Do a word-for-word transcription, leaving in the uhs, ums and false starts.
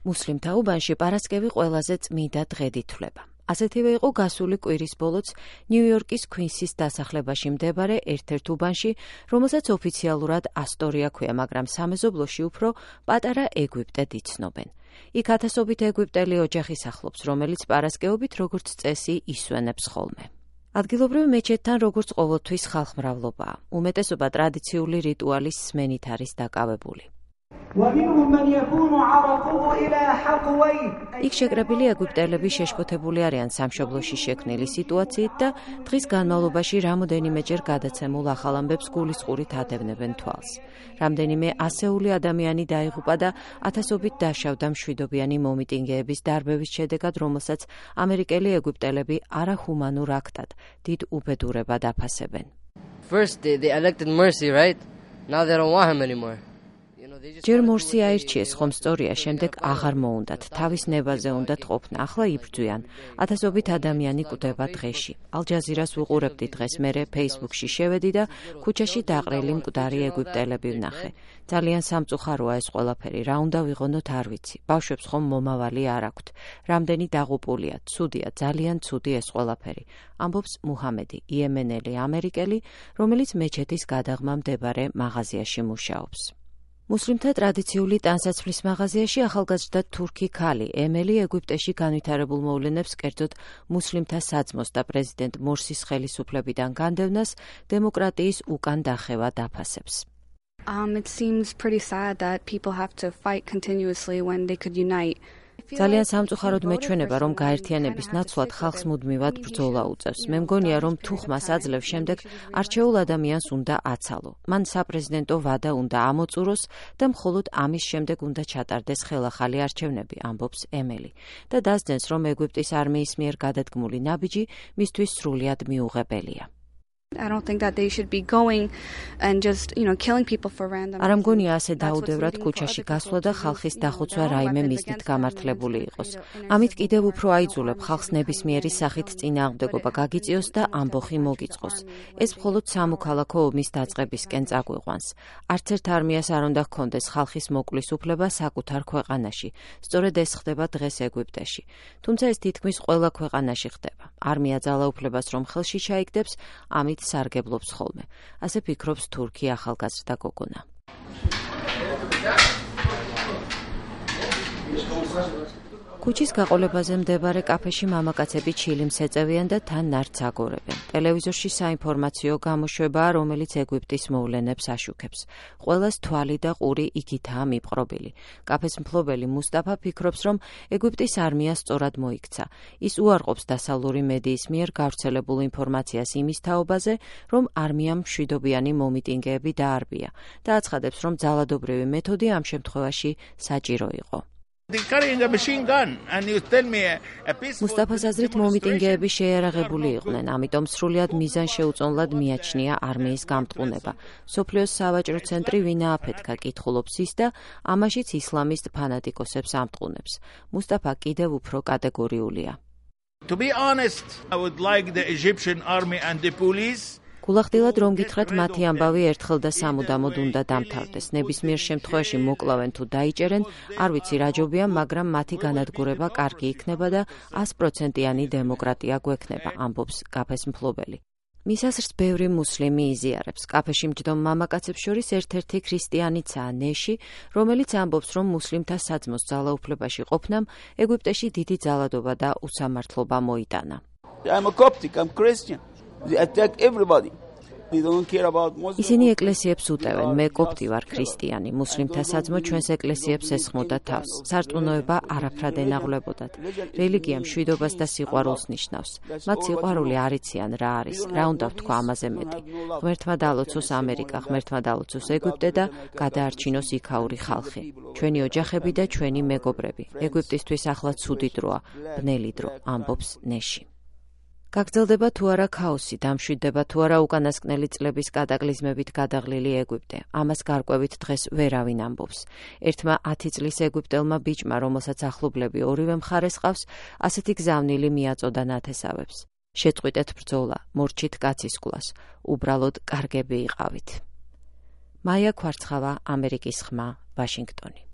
მუსლიმთა უბანში პარასკევი ყველაზე წმინდა დღედ ითვლება. ასეთივე იყო გასული კვირის ბოლოც ნიუ-იორკის ქვინსის დასახლებაში მდებარე ერთ-ერთ უბანში, რომელსაც ოფიციალურად ასტორია ქვია, მაგრამ სამეზობლოში უფრო პატარა ეგვიპტედ იცნობენ. იქ ათასობით ეგვიპტელი ოჯახი სახლობს, რომელიც პარასკევობით როგორც წესი ისვენებს ხოლმე. ადგილობრივ მეჩეთთან როგორც ყოველთვის ხალხმრავლობაა. უმეტესობა ტრადიციული რიტუალის სმენით არის დაკავებული. იქ შეკრებილი ეგვიპტელები შეშფოთებული არიან სამშობლოში შექმნილი სიტუაციით და დღის განმავლობაში რამოდენიმეჯერ გადაცემულ ახალ ამბებს გულისყურით ადევნებენ თვალს. რამდენიმე ასეული ადამიანი დაიღუპა და ათასობით დაშავდა მშვიდობიანი მომიტინგეების დარბევის შედეგად, რომელსაც ამერიკელი ეგვიპტელები არახუმანურ აქტად დიდ უბედურებად აფასებენ. First they, they elected Morsi, right? Now they don't want him anymore. ჯერ მორსი აირჩიეს, ხომ სწორია, შემდეგ აღარ მოუნდათ, თავის ნებაზე უნდათ ყოფნა, ახლა იბრძვიან. ათასობით ადამიანი კვდება დღეში. ალ-ჯაზირას ვუყურებდი დღეს, მერე ფეისბუქში შევედი და ქუჩაში დაყრილი მკვდარი ეგვიპტელები ვნახე. ძალიან სამწუხაროა ეს ყველაფერი, რა უნდა ვიღონოთ არ ვიცი. ბავშვებს ხომ მომავალი არ აქვთ. რამდენი დაღუპულია, ცუდია, ძალიან ცუდი ეს ყველაფერი. ამბობს მუჰამედი, იემენელი ამერიკელი, რომელიც მეჩეთის გადაღმა მდებარე მაღაზიაში მუშაობს. მუსლიმთა ტრადიციული ტანსაცმლის მაღაზიაში ახალგაზრდა თურქი ქალი ემელი ეგვიპტეში განვითარებულ მოვლენებს, კერძოდ მუსლიმთა საძმოს და პრეზიდენტ მორსის ხელისუფლებიდან განდევნას დემოკრატიის უკან დახევად აფასებს. Um, it seems pretty sad that people have to fight continuously when they could unite. ძალიან სამწუხაროდ მეჩვენება, რომ გაერთიანების ნაცვლად ხალხს მუდმივად ბრძოლა უწევს. მე მგონია, რომ თუ ხმას აძლევს, შემდეგ არჩეულ ადამიანს უნდა აცალო. მან საპრეზიდენტო ვადა უნდა ამოწუროს და მხოლოდ ამის შემდეგ უნდა ჩატარდეს ხელახალი არჩევნები, ამბობს ემელი. და დასძენს, რომ ეგვიპტის არმიის მიერ გადადგმული ნაბიჯი მისთვის სრულიად მიუღებელია. I don't think that they should be going and just, you know, killing people for random. არ მგონია ასე დაუდევრად ქუჩაში გასვლა და ხალხის დახოცვა რაიმე მიზნით გამართლებული იყოს. ამით კიდევ უფრო აიძულებ ხალხს ნებისმიერი სახით წინააღმდეგობა გაგიწიოს და ამბოხი მოგიწყოს. ეს მხოლოდ სამოქალაქო ომის დაწყებისკენ წაგვიყვანს. არც ერთ არმიას არ უნდა ჰქონდეს ხალხის მოკლის უფლება საკუთარ ქვეყანაში. სწორედ ეს ხდება დღეს ეგვიპტეში. თუმცა ეს თითქმის ყველა ქვეყანაში ხდება. არმია ძალაუფლებას რომ ხელში ჩაიგდებს, ამით სარგებლობს ხოლმე. ასე ფიქრობს თურქი ახალგაზრდა გოგონა. ქუჩის გაყოლებაზე მდებარე კაფეში მამაკაცები ჩილიმს ეწევიან და თან ნარდს აგორებენ. ტელევიზორში საინფორმაციო გამოშვებაა, რომელიც ეგვიპტის მოვლენებს აშუქებს. ყველას თვალი და ყური იქითაა მიპყრობილი. კაფეს მფლობელი მუსტაფა ფიქრობს, რომ ეგვიპტის არმია სწორად მოიქცა. ის უარყოფს დასავლური მედიის მიერ გავრცელებულ ინფორმაციას იმის თაობაზე, რომ არმიამ მშვიდობიანი მომიტინგეები დაარბია და აცხადებს, რომ ძალადობრივი მეთოდი ამ შემთხვევაში საჭირო იყო. მუსტაფას აზრით მომიტინგეები შეიარაღებული იყვნენ, ამიტომ სრულიად მიზანშეუწონლად მიაჩნია არმიის გამტყუნება. მსოფლიოს სავაჭრო ცენტრი ვინა აფეთქა, კითხულობს ის და ამაშიც ისლამისტ ფანატიკოსებს ამტყუნებს. მუსტაფა კიდევ უფრო კატეგორიულია. To be honest, I would like the Egyptian army and the police გულახდილად რომ გითხრათ, მათი ამბავი ერთხელ და სამუდამოდ უნდა დამთავრდეს. ნებისმიერ შემთხვევაში მოკლავენ თუ დაიჭერენ, არ ვიცი რა ჯობია, მაგრამ მათი განადგურება კარგი იქნება და ას პროცენტიანი დემოკრატია გვექნება, ამბობს კაფეს მფლობელი. მის აზრს ბევრი მუსლიმი იზიარებს. კაფეში მჯდომ მამაკაცებს შორის ერთ-ერთი ქრისტიანიცაა ნეში, რომელიც ამბობს, რომ მუსლიმთა საძმოს ძალაუფლებაში ყოფნამ ეგვიპტეში დიდი ძალადობა და უსამართლობა მოიტანა. I'm a Coptic, I'm Christian. They attack everybody. They don't care about Muslims. ისინი ეკლესიებს უტევენ, მე კოპტი ვარ ქრისტიანი, მუსლიმთა საძმო ჩვენს ეკლესიებს ესხმოდა თავს. სარწმუნოება არაფრად ენაღლებოდათ. რელიგია მშვიდობას და სიყვარულს ნიშნავს. მათ სიყვარული არ იციან რა არის, რა უნდა ვთქვა ამაზე მეტი. ღმერთმა დაალოცოს ამერიკა, ღმერთმა დაალოცოს ეგვიპტე და გადაარჩინოს იქაური ხალხი. ჩვენი ოჯახები და ჩვენი მეგობრები. ეგვიპტისთვის ახლა ცუდი დროა, ბნელი დრო, ამბობს ნეში. გაგრძელდება თუ არა ქაოსი, დამშვიდდება თუ არა უკანასკნელი წლების კატაკლიზმებით გადაღლილი ეგვიპტე. ამას გარკვევით დღეს ვერავინ ამბობს. ერთმა ათი წლის ეგვიპტელმა ბიჭმა, რომელსაც ახლობლები ორივე მხარეს ყავს, ასეთი გზავნილი მიაწოდა ნათესავებს. შეწყვიტეთ ბრძოლა, მორჩით კაცისკვლას, უბრალოდ კარგები იყავით. მაია ქვარცხავა, ამერიკის ხმა, ვაშინგტონი.